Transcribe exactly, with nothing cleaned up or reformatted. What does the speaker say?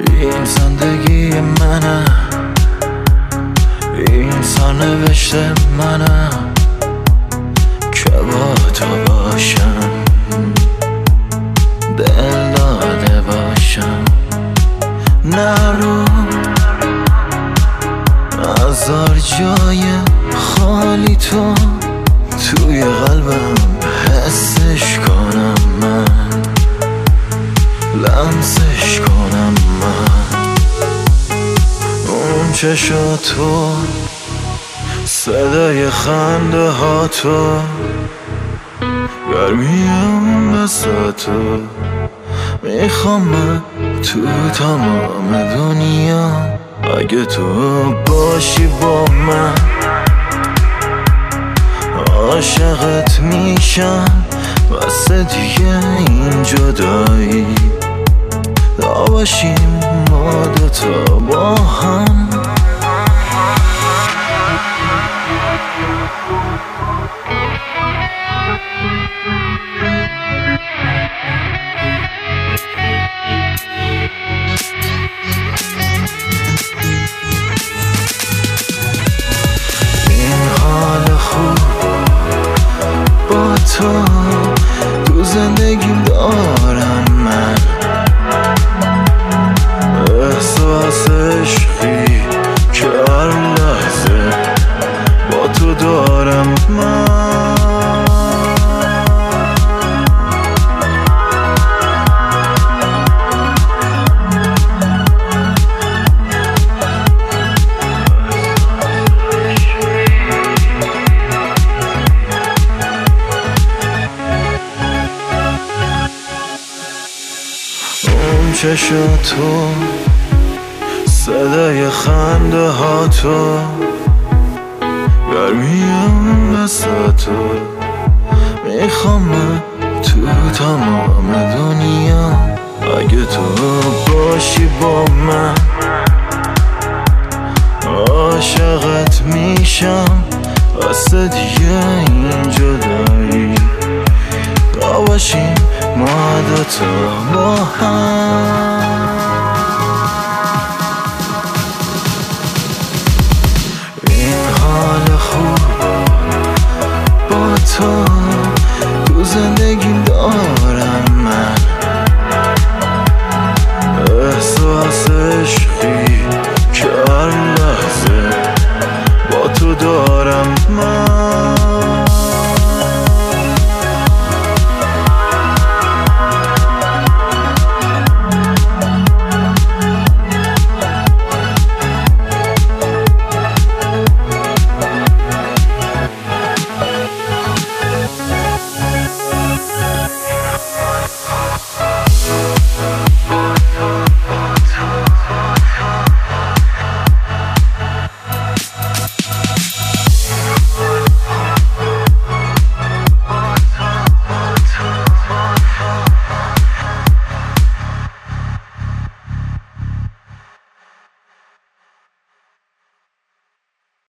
این زندگی منه، این سرنوشت منه که با تو باشم، دل داده باشم. نرو نذار جای خالی تو توی قلبم حسش کنم، من لمسش کنم، من اون چشا تو، صدای خنده ها تو، گرمی اون دست تو، میخوام من تو تمام دنیا اگه تو باشی با من، عاشقت میشم واسه دیگه این جدایی باشیم ما دوتا با هم. این حال خوب با تو تو زندگیم دارم، من احساس عشقی که هر لحظه با تو دارم، من اون چشا تو، صدای خنده ها تو، گرمی اون دست تو، میخوام من تو تمام دنیا اگه تو باشی با من، عاشقت میشم واسه دیگه این جدایی باشیم ما دوتا با هم.